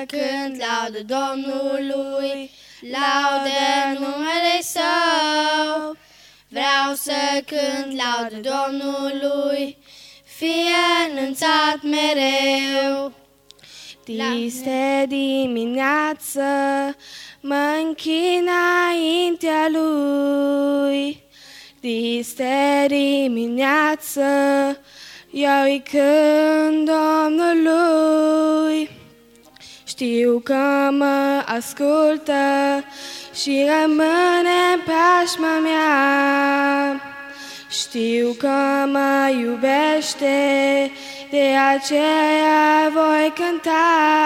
cânt laudă Domnului, laudă numele Său. Vreau să cânt laudă Domnului, fie înălțat mereu. Triste dimineață, mă închin înaintea Lui. Triste dimineață, eu îi cânt Domnului. Știu că mă ascultă și rămâne în preajma mea. Știu că mă iubește, de aceea voi cânta.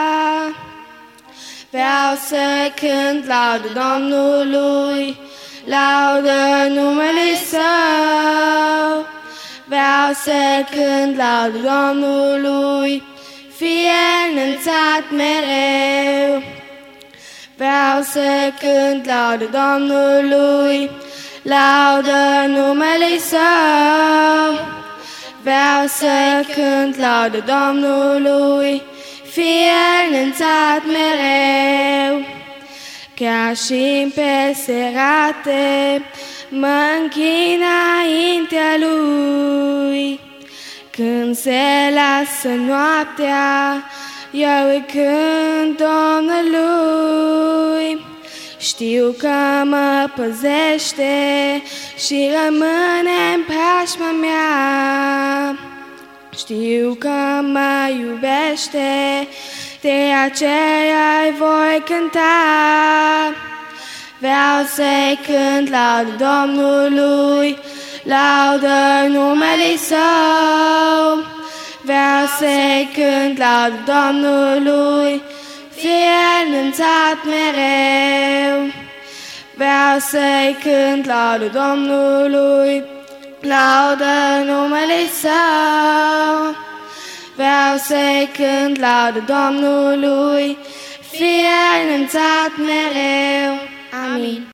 Vreau să cânt laudă Domnului, laudă numele Său. Vreau să cânt laudă Domnului, fie înălțat mereu. Vreau să cânt laudă Domnului, laudă numele Său. Vreau să cânt laudă Domnului, fie înălțat mereu. Chiar și pe serate mă închin înaintea Lui. Când se lasă noaptea, eu îi cânt Domnului. Știu că mă păzește și rămâne în preajma mea. Știu că mă iubește, de aceea îi voi cânta. Vreau să-i cânt laudă Domnului, laudă numele Său. Vreau să-i cânt laudă Domnului, fie înălțat mereu. Vreau să-i cânt laudă Domnului, laudă numele Său. Vreau să-i cânt laudă Domnului, fie înălțat mereu. Amin.